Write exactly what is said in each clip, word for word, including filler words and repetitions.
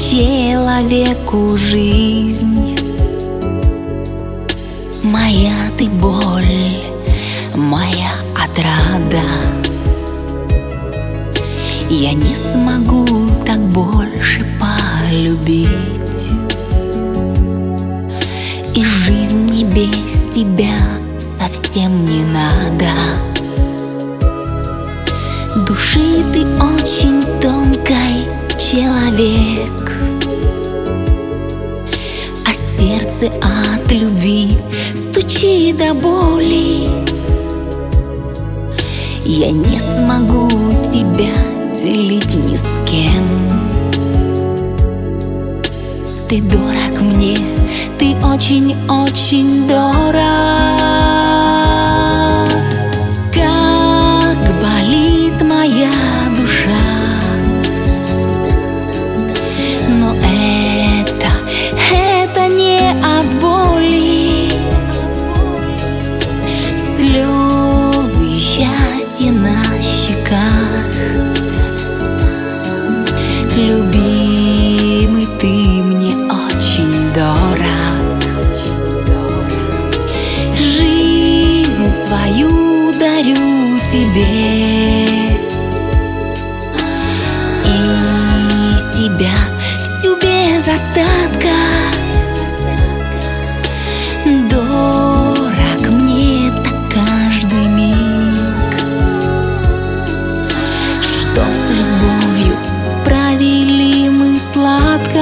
человеку жизнь. Моя ты боль, моя отрада. Я не смогу так больше полюбить, и жизнь мне без тебя совсем не надо. Души ты очень тонкой человек, а сердце от любви стучит до боли. Я не смогу тебя делить ни с кем. Ты дорог мне, ты очень-очень дорог. Как болит моя душа, но это, это не от боли. Слезы и счастье на щеках. Любимый, ты мне очень дорог. Жизнь свою дарю тебе, и себя всю без остатка. Дорог мне так каждый миг, что с любовью провели мы сладко.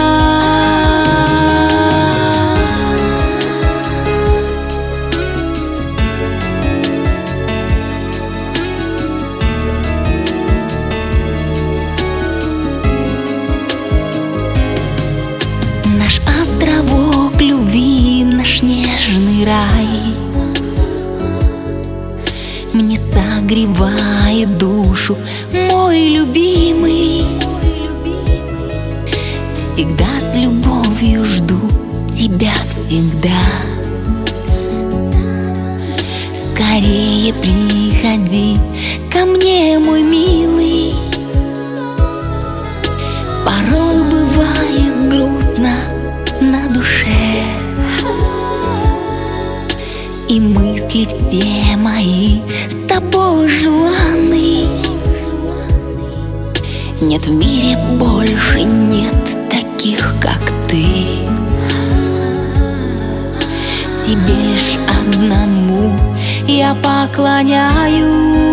Наш островок любви, наш нежный рай мне согревает душу, мой любимый. Всегда с любовью жду тебя всегда. Скорее приходи ко мне, мой милый. Порой бывает грустно на душе, и мысли все мои с тобой желанны. Нет в мире больше, нет таких, как ты. Тебе лишь одному я поклоняюсь.